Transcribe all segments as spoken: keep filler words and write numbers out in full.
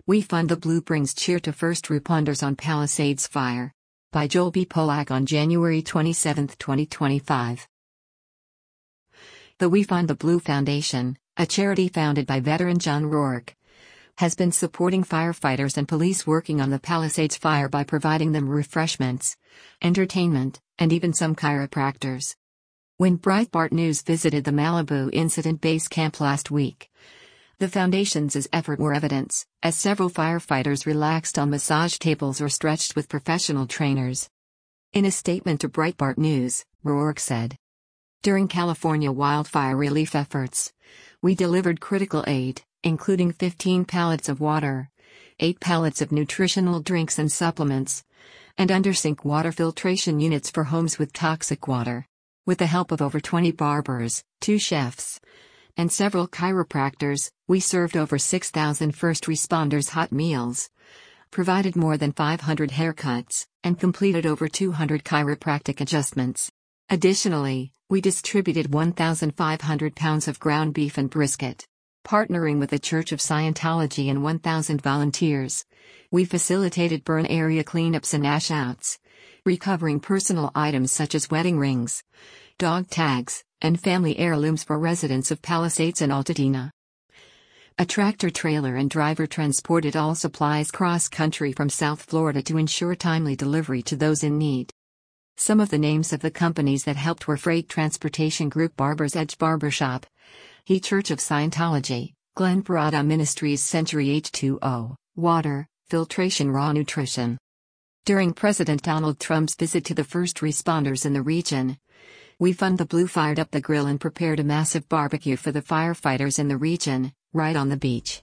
We Fund the Blue brings cheer to first responders on Palisades Fire. By Joel B. Polak on January twenty-seventh, twenty twenty-five. The We Fund the Blue Foundation, a charity founded by veteran John Rourke, has been supporting firefighters and police working on the Palisades Fire by providing them refreshments, entertainment, and even some chiropractors. When Breitbart News visited the Malibu Incident Base Camp last week, the Foundation's efforts were evident, as several firefighters relaxed on massage tables or stretched with professional trainers. In a statement to Breitbart News, Rourke said, "During California wildfire relief efforts, we delivered critical aid, including fifteen pallets of water, eight pallets of nutritional drinks and supplements, and under-sink water filtration units for homes with toxic water. With the help of over twenty barbers, two chefs, and several chiropractors, we served over six thousand first responders hot meals, provided more than five hundred haircuts, and completed over two hundred chiropractic adjustments. Additionally, we distributed one thousand five hundred pounds of ground beef and brisket. Partnering with the Church of Scientology and one thousand volunteers, we facilitated burn area cleanups and ash-outs, recovering personal items such as wedding rings, dog tags, and family heirlooms for residents of Palisades and Altadena. A tractor-trailer and driver transported all supplies cross-country from South Florida to ensure timely delivery to those in need." Some of the names of the companies that helped were Freight Transportation Group, Barber's Edge Barbershop, He Church of Scientology, Glen Parada Ministries, Century H two O, Water, Filtration, Raw Nutrition. During President Donald Trump's visit to the first responders in the region, We Fund the Blue fired up the grill and prepared a massive barbecue for the firefighters in the region, right on the beach.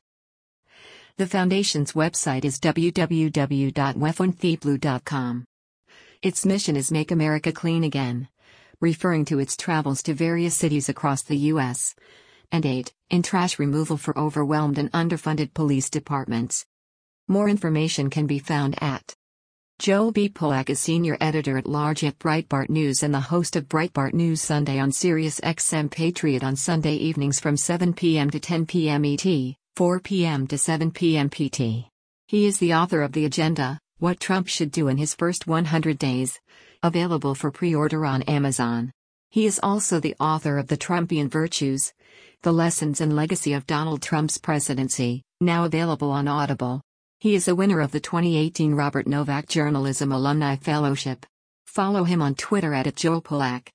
The Foundation's website is w w w dot we fund the blue dot com. Its mission is Make America Clean Again, referring to its travels to various cities across the U S, and aid in trash removal for overwhelmed and underfunded police departments. More information can be found at Joel B. Polak is Senior Editor-at-Large at Breitbart News and the host of Breitbart News Sunday on Sirius X M Patriot on Sunday evenings from seven p m to ten p m E T, four p m to seven p m P T. He is the author of The Agenda, What Trump Should Do in His First one hundred days, available for pre-order on Amazon. He is also the author of The Trumpian Virtues, The Lessons and Legacy of Donald Trump's Presidency, now available on Audible. He is a winner of the twenty eighteen Robert Novak Journalism Alumni Fellowship. Follow him on Twitter at Joel Polak.